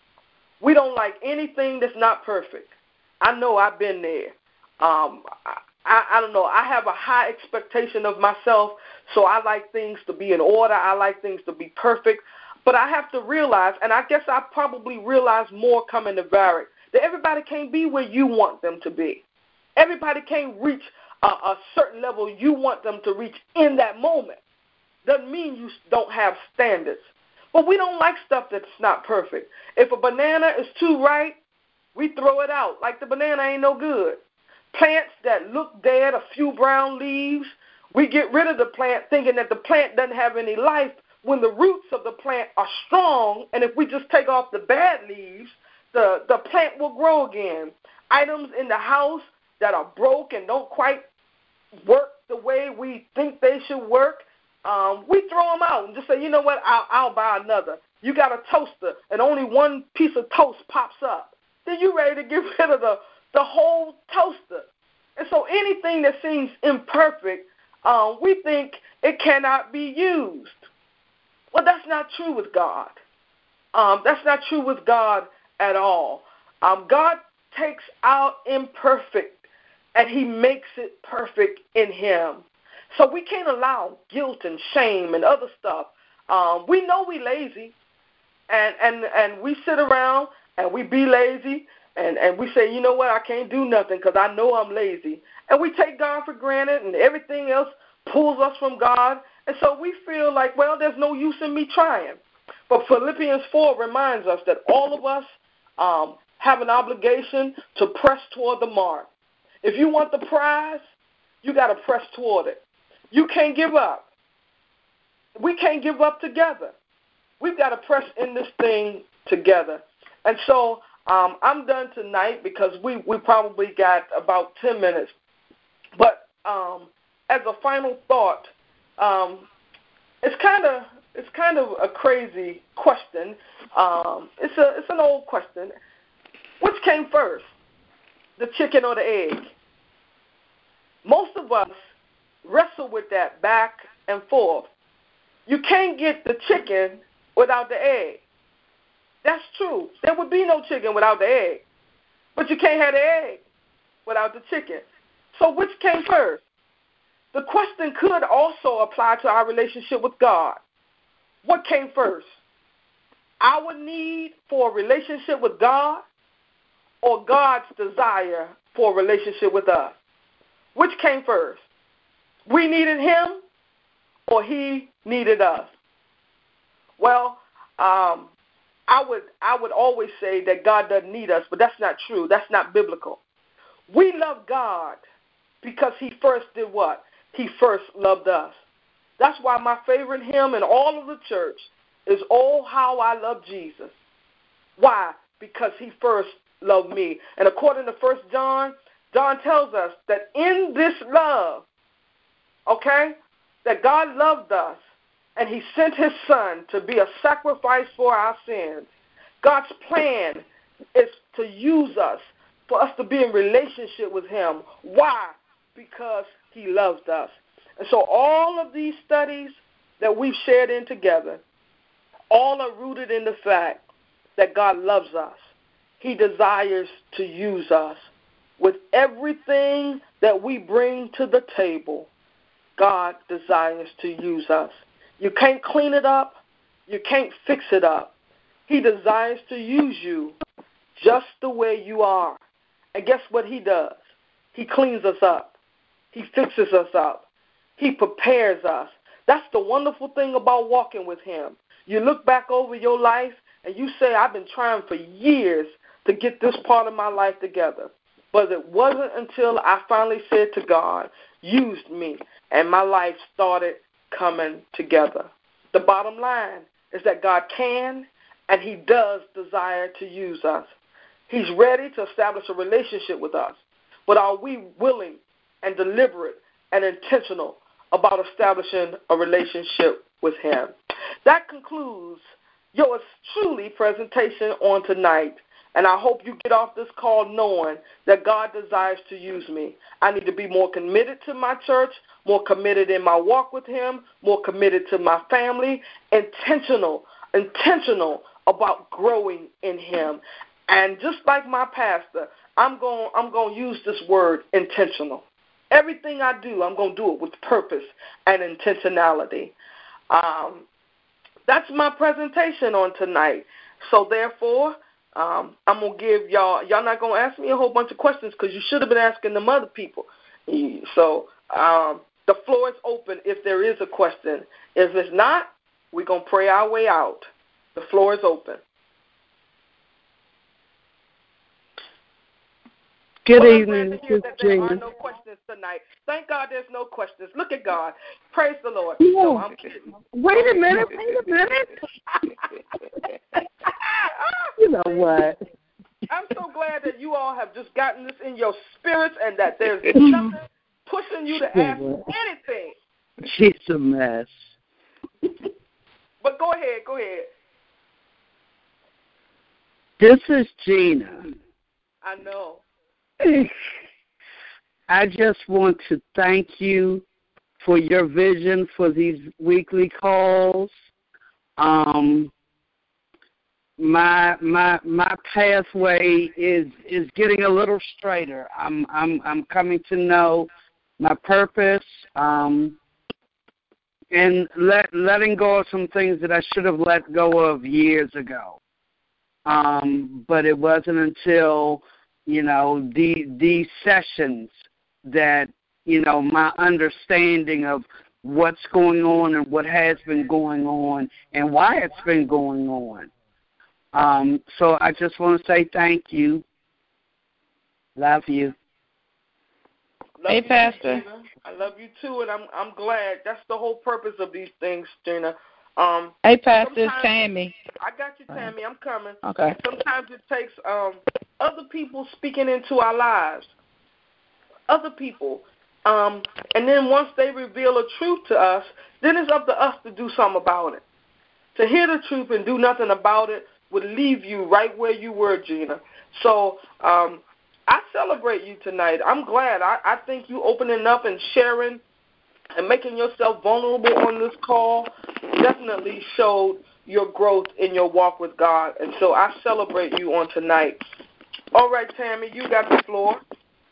We don't like anything that's not perfect. I know I've been there. I don't know. I have a high expectation of myself, so I like things to be in order. I like things to be perfect. But I have to realize, and I guess I probably realize more coming to Varick, that everybody can't be where you want them to be. Everybody can't reach a certain level you want them to reach in that moment. Doesn't mean you don't have standards. But we don't like stuff that's not perfect. If a banana is too ripe, we throw it out like the banana ain't no good. Plants that look dead, a few brown leaves, we get rid of the plant thinking that the plant doesn't have any life when the roots of the plant are strong, and if we just take off the bad leaves, the plant will grow again. Items in the house that are broke and don't quite work the way we think they should work, we throw them out and just say, you know what, I'll buy another. You got a toaster and only one piece of toast pops up. Then you're ready to get rid of the whole toaster. And so anything that seems imperfect, we think it cannot be used. Well, that's not true with God. That's not true with God at all. God takes our imperfect and he makes it perfect in him. So we can't allow guilt and shame and other stuff. We know we're lazy, and we sit around and we be lazy, and we say, you know what, I can't do nothing because I know I'm lazy. And we take God for granted, and everything else pulls us from God. And so we feel like, well, there's no use in me trying. But Philippians 4 reminds us that all of us have an obligation to press toward the mark. If you want the prize, you got to press toward it. You can't give up. We can't give up together. We've got to press in this thing together. And so I'm done tonight because we probably got about 10 minutes. But as a final thought, it's kind of a crazy question. It's an old question. Which came first, the chicken or the egg? Most of us wrestle with that back and forth. You can't get the chicken without the egg. That's true. There would be no chicken without the egg. But you can't have the egg without the chicken. So which came first? The question could also apply to our relationship with God. What came first? Our need for a relationship with God or God's desire for a relationship with us? Which came first? We needed him or he needed us? Well, I would always say that God doesn't need us, but that's not true. That's not biblical. We love God because he first did what? He first loved us. That's why my favorite hymn in all of the church is "Oh, How I Love Jesus." Why? Because he first loved me. And according to 1 John, John tells us that in this love, okay, that God loved us and he sent his son to be a sacrifice for our sins. God's plan is to use us, for us to be in relationship with him. Why? Because he loved us. And so all of these studies that we've shared in together, all are rooted in the fact that God loves us. He desires to use us. With everything that we bring to the table, God desires to use us. You can't clean it up. You can't fix it up. He desires to use you just the way you are. And guess what he does? He cleans us up. He fixes us up. He prepares us. That's the wonderful thing about walking with him. You look back over your life and you say, I've been trying for years to get this part of my life together. But it wasn't until I finally said to God, use me, and my life started coming together. The bottom line is that God can and he does desire to use us. He's ready to establish a relationship with us. But are we willing and deliberate and intentional about establishing a relationship with him? That concludes yours truly presentation on tonight. And I hope you get off this call knowing that God desires to use me. I need to be more committed to my church, more committed in my walk with him, more committed to my family, intentional about growing in him. And just like my pastor, I'm going to use this word intentional. Everything I do, I'm going to do it with purpose and intentionality. That's my presentation on tonight. So therefore, I'm going to give y'all not going to ask me a whole bunch of questions because you should have been asking them other people. So the floor is open if there is a question. If it's not, we're going to pray our way out. The floor is open. Good evening, Sister There are no questions tonight. Thank God there's no questions. Look at God. Praise the Lord. Yeah. No, I'm kidding. Wait a minute. You know what? I'm so glad that you all have just gotten this in your spirits and that there's nothing pushing you to ask anything. She's a mess. But go ahead. This is Gina. I know. I just want to thank you for your vision for these weekly calls. My pathway is getting a little straighter. I'm coming to know my purpose, and letting go of some things that I should have let go of years ago. But it wasn't until, these sessions that, my understanding of what's going on and what has been going on and why it's been going on. So I just want to say thank you. Love you. Hey, Pastor. I love you too, and I'm glad. That's the whole purpose of these things, Gina. Hey, Pastor, it's Tammy. I got you, Tammy. I'm coming. Okay. Sometimes it takes other people speaking into our lives. Other people. And then once they reveal a truth to us, then it's up to us to do something about it. To hear the truth and do nothing about it would leave you right where you were, Gina. So I celebrate you tonight. I'm glad. I think you opening up and sharing and making yourself vulnerable on this call definitely showed your growth in your walk with God. And so I celebrate you on tonight. All right, Tammy, you got the floor.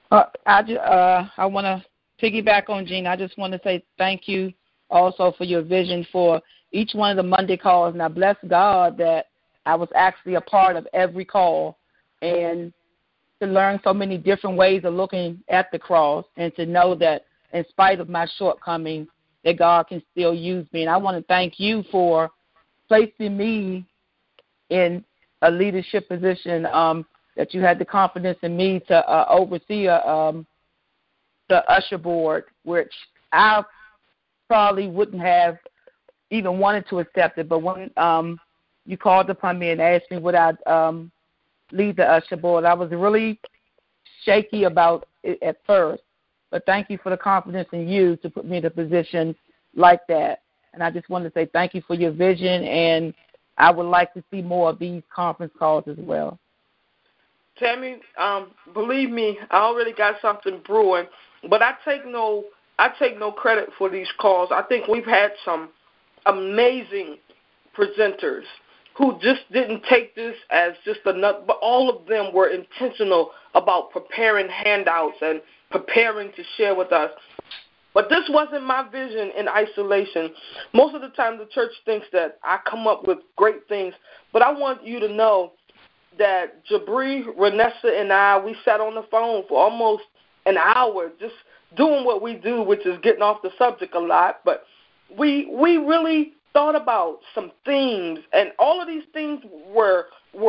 I want to piggyback on Gina. I just want to say thank you also for your vision for each one of the Monday calls. And I bless God that I was actually a part of every call, and to learn so many different ways of looking at the cross, and to know that in spite of my shortcomings, that God can still use me. And I want to thank you for placing me in a leadership position, that you had the confidence in me to oversee the usher board, which I probably wouldn't have even wanted to accept it. But when you called upon me and asked me would I lead the usher board, I was really shaky about it at first. But thank you for the confidence in you to put me in a position like that. And I just want to say thank you for your vision, and I would like to see more of these conference calls as well. Tammy, believe me, I already got something brewing, but I take no credit for these calls. I think we've had some amazing presenters who just didn't take this as just another, but all of them were intentional about preparing handouts and preparing to share with us. But this wasn't my vision in isolation. Most of the time the church thinks that I come up with great things, but I want you to know that Jabri, Renessa, and I, we sat on the phone for almost an hour just doing what we do, which is getting off the subject a lot. But we really thought about some themes, and all of these things were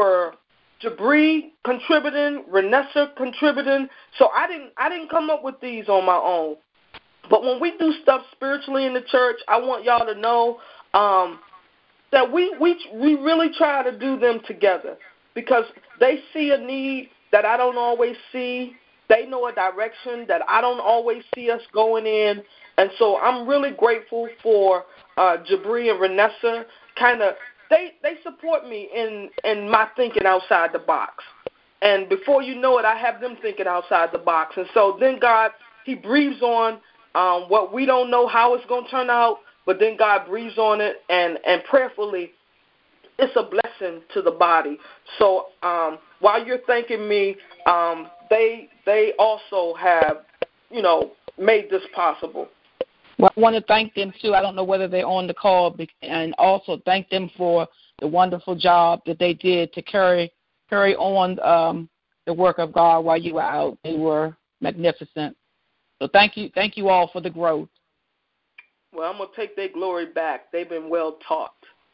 Jabri contributing, Renessa contributing. So I didn't come up with these on my own. But when we do stuff spiritually in the church, I want y'all to know that we really try to do them together, because they see a need that I don't always see. They know a direction that I don't always see us going in. And so I'm really grateful for Jabri and Renessa. They support me in my thinking outside the box. And before you know it, I have them thinking outside the box. And so then God, he breathes on what we don't know how it's going to turn out, but then God breathes on it, and prayerfully, it's a blessing to the body. So while you're thanking me, they also have, made this possible. Well, I want to thank them, too. I don't know whether they're on the call, and also thank them for the wonderful job that they did to carry on the work of God while you were out. They were magnificent. So thank you all for the growth. Well, I'm going to take their glory back. They've been well taught.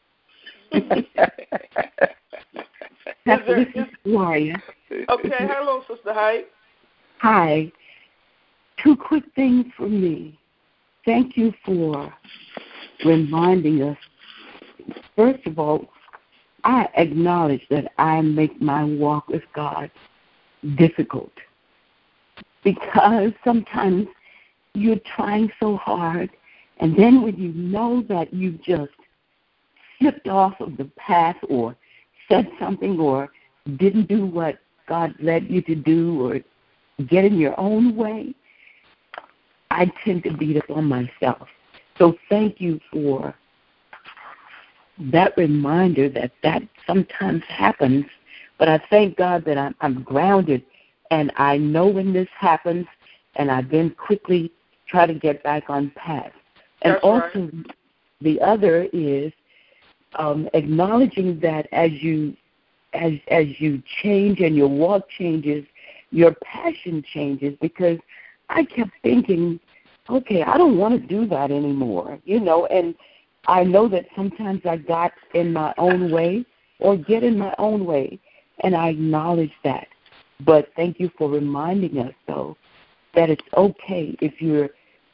Gloria. Okay, hello, Sister Hyde. Hi. 2 quick things from me. Thank you for reminding us. First of all, I acknowledge that I make my walk with God difficult because sometimes you're trying so hard, and then when you know that you've just slipped off of the path or said something or didn't do what God led you to do or get in your own way, I tend to beat up on myself. So thank you for that reminder that sometimes happens, but I thank God that I'm grounded and I know when this happens and I then quickly try to get back on path. And That's also right. The other is acknowledging that as you change and your walk changes, your passion changes, because I kept thinking, okay, I don't want to do that anymore, and I know that sometimes I got in my own way or get in my own way, and I acknowledge that. But thank you for reminding us, though, that it's okay if you're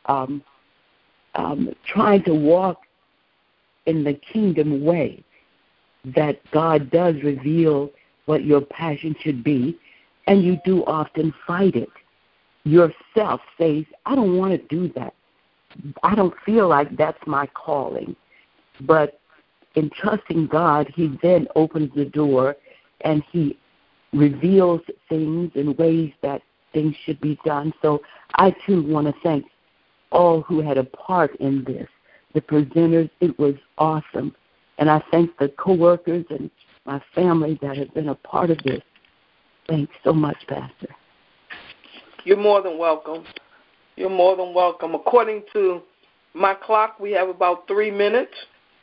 trying to walk in the kingdom way, that God does reveal what your passion should be, and you do often fight it. Yourself says, I don't want to do that. I don't feel like that's my calling. But in trusting God, he then opens the door and he reveals things in ways that things should be done. So I, too, want to thank all who had a part in this. The presenters, it was awesome. And I thank the coworkers and my family that have been a part of this. Thanks so much, Pastor. You're more than welcome. You're more than welcome. According to my clock, we have about 3 minutes.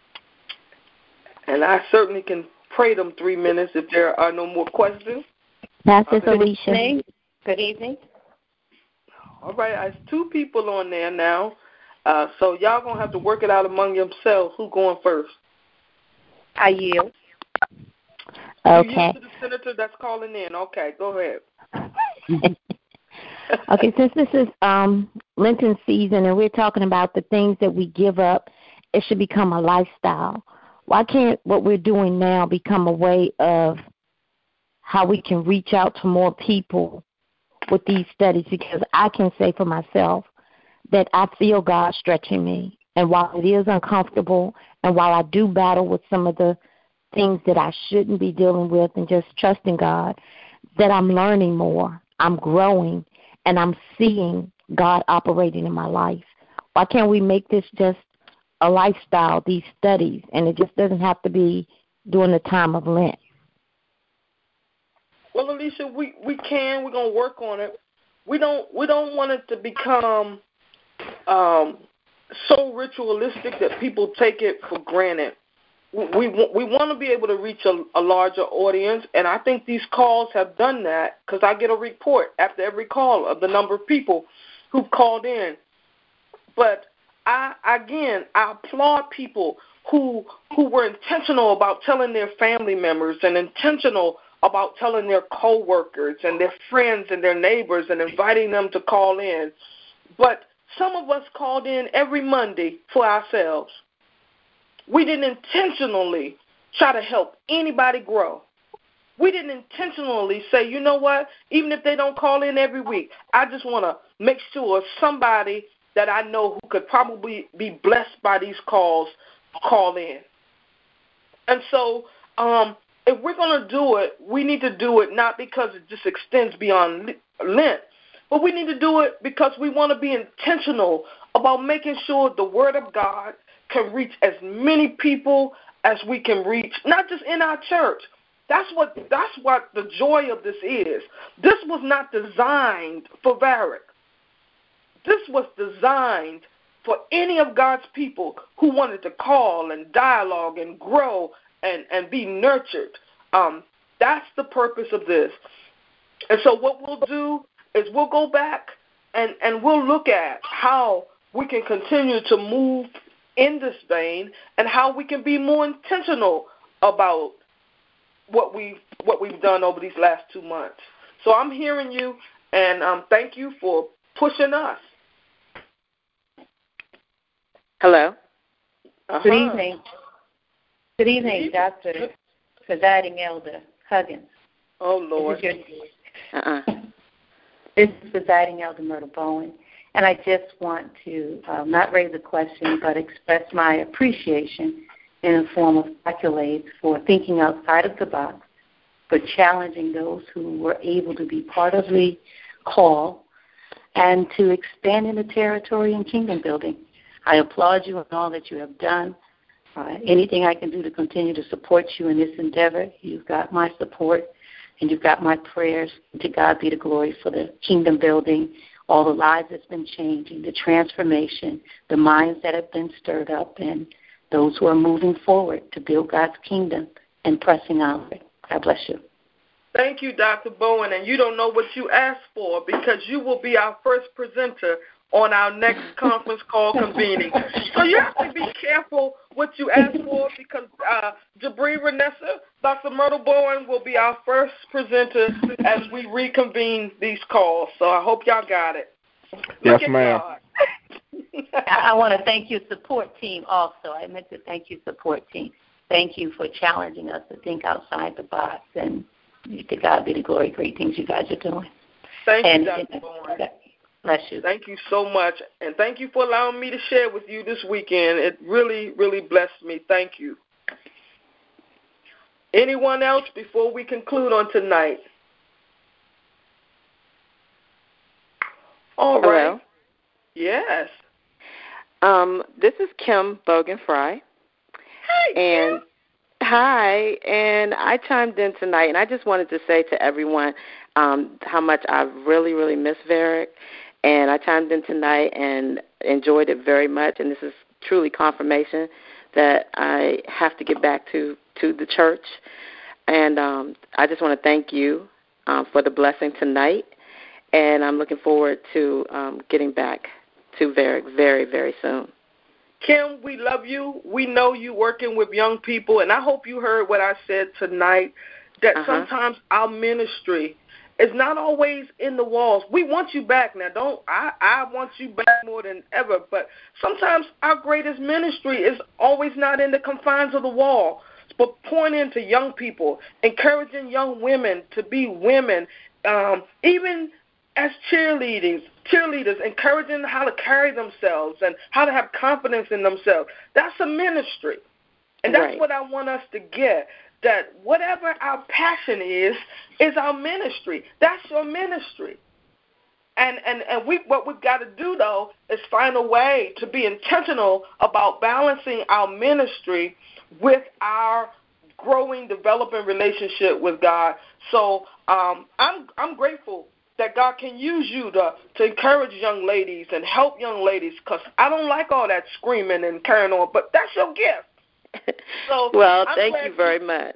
And I certainly can pray them 3 minutes if there are no more questions. Pastor Felicia. Good evening. All right, I have 2 people on there now. So y'all going to have to work it out among yourselves. Who's going first? I yield. Okay. You yield to the senator that's calling in. Okay, go ahead. Okay, since this is Lenten season and we're talking about the things that we give up, it should become a lifestyle. Why can't what we're doing now become a way of how we can reach out to more people with these studies? Because I can say for myself that I feel God stretching me. And while it is uncomfortable and while I do battle with some of the things that I shouldn't be dealing with and just trusting God, that I'm learning more, I'm growing, and I'm seeing God operating in my life. Why can't we make this just a lifestyle, these studies, and it just doesn't have to be during the time of Lent? Well, Alicia, we can. We're going to work on it. We don't want it to become so ritualistic that people take it for granted. We want to be able to reach a larger audience, and I think these calls have done that because I get a report after every call of the number of people who've called in. But I applaud people who were intentional about telling their family members and intentional about telling their coworkers and their friends and their neighbors and inviting them to call in. But some of us called in every Monday for ourselves. We didn't intentionally try to help anybody grow. We didn't intentionally say, you know what, even if they don't call in every week, I just want to make sure somebody that I know who could probably be blessed by these calls call in. And so if we're going to do it, we need to do it not because it just extends beyond Lent, but we need to do it because we want to be intentional about making sure the Word of God can reach as many people as we can reach, not just in our church. That's what the joy of this is. This was not designed for Varick. This was designed for any of God's people who wanted to call and dialogue and grow and be nurtured. That's the purpose of this. And so what we'll do is we'll go back and we'll look at how we can continue to move in this vein and how we can be more intentional about what we've done over these last 2 months. So I'm hearing you, and thank you for pushing us. Hello. Uh-huh. Good evening. Good evening, Doctor. Presiding Elder Huggins. Oh, Lord. This is Presiding Elder Myrtle Bowen. And I just want to not raise a question, but express my appreciation in the form of accolades for thinking outside of the box, for challenging those who were able to be part of the call, and to expand in the territory and kingdom building. I applaud you on all that you have done. Anything I can do to continue to support you in this endeavor, you've got my support and you've got my prayers. To God be the glory for the kingdom building, all the lives that's been changing, the transformation, the minds that have been stirred up, and those who are moving forward to build God's kingdom and pressing onward. God bless you. Thank you, Dr. Bowen, and you don't know what you asked for, because you will be our first presenter on our next conference call convening. So you have to be careful what you ask for, because Jabri Renessa, Dr. Myrtle Bowen will be our first presenter as we reconvene these calls. So I hope y'all got it. Yes, ma'am. I want to thank your support team also. I meant to thank your support team. Thank you for challenging us to think outside the box, and to God be the glory, great things you guys are doing. Thank you, Dr. Bowen. Bless you. Thank you so much, and thank you for allowing me to share with you this weekend. It really, really blessed me. Thank you. Anyone else before we conclude on tonight? All right. Hello. Yes. This is Kim Bogan-Fry. Hey, Hi, and I chimed in tonight, and I just wanted to say to everyone how much I really, really miss Varick, and I chimed in tonight and enjoyed it very much, and this is truly confirmation that I have to get back to the church, and I just want to thank you for the blessing tonight, and I'm looking forward to getting back to Varick very, very soon. Kim, we love you. We know you working with young people, and I hope you heard what I said tonight, that sometimes our ministry is not always in the walls. We want you back now. I want you back more than ever, but sometimes our greatest ministry is always not in the confines of the wall, but pointing to young people, encouraging young women to be women, even as cheerleaders, encouraging how to carry themselves and how to have confidence in themselves. That's a ministry. And that's what I want us to get, that whatever our passion is our ministry. That's your ministry. And what we've got to do, though, is find a way to be intentional about balancing our ministry with our growing, developing relationship with God. So I'm grateful that God can use you to encourage young ladies and help young ladies, because I don't like all that screaming and carrying on, but that's your gift. So well, thank you very much.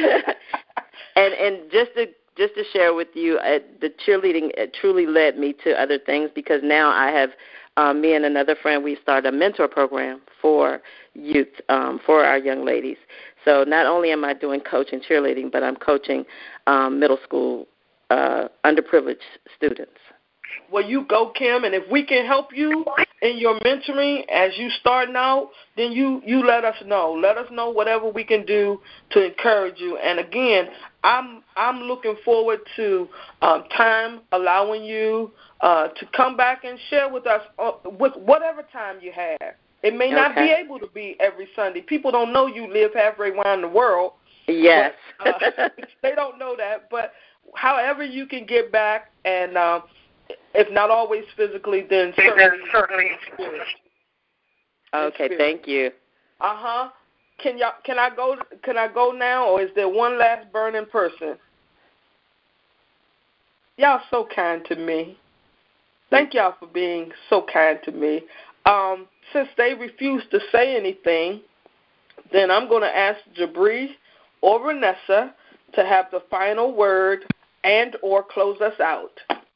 and just to share with you, the cheerleading truly led me to other things, because now I have me and another friend, we started a mentor program for youth, for our young ladies. So not only am I doing coaching cheerleading, but I'm coaching middle school underprivileged students. Well, you go, Kim, and if we can help you in your mentoring as you starting out, then you let us know. Let us know whatever we can do to encourage you. And again, I'm looking forward to time allowing you to come back and share with us with whatever time you have. It may not be able to be every Sunday. People don't know you live halfway around the world. Yes. But, they don't know that, but however you can get back, and if not always physically, then certainly in spirit. Okay, thank you. Can I go now, or is there one last burning person? Y'all so kind to me. Thank y'all for being so kind to me. Since they refuse to say anything, then I'm going to ask Jabri or Renessa to have the final word and or close us out.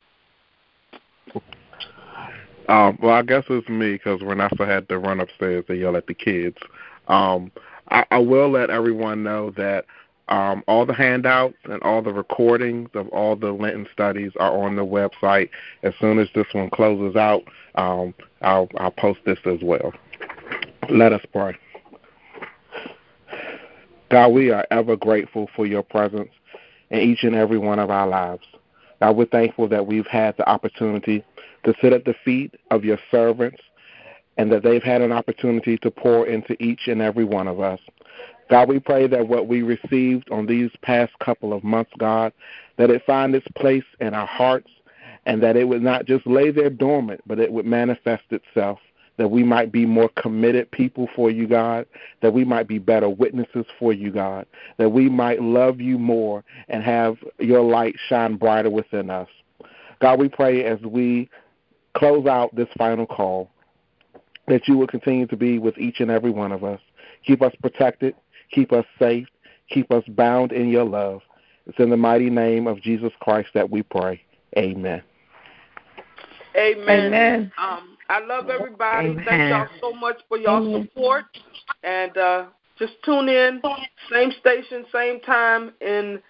Well, I guess it's me, because Renessa had to run upstairs to yell at the kids. I will let everyone know that all the handouts and all the recordings of all the Lenten studies are on the website. As soon as this one closes out, I'll post this as well. Let us pray. God, we are ever grateful for your presence in each and every one of our lives. God, we're thankful that we've had the opportunity to sit at the feet of your servants and that they've had an opportunity to pour into each and every one of us. God, we pray that what we received on these past couple of months, God, that it find its place in our hearts and that it would not just lay there dormant, but it would manifest itself, that we might be more committed people for you, God, that we might be better witnesses for you, God, that we might love you more and have your light shine brighter within us. God, we pray as we close out this final call that you will continue to be with each and every one of us. Keep us protected, keep us safe, keep us bound in your love. It's in the mighty name of Jesus Christ that we pray. Amen. Amen. Amen. I love everybody. Amen. Thank y'all so much for y'all support. And just tune in, same station, same time in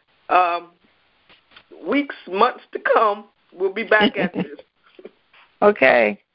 weeks, months to come. We'll be back at this. Okay.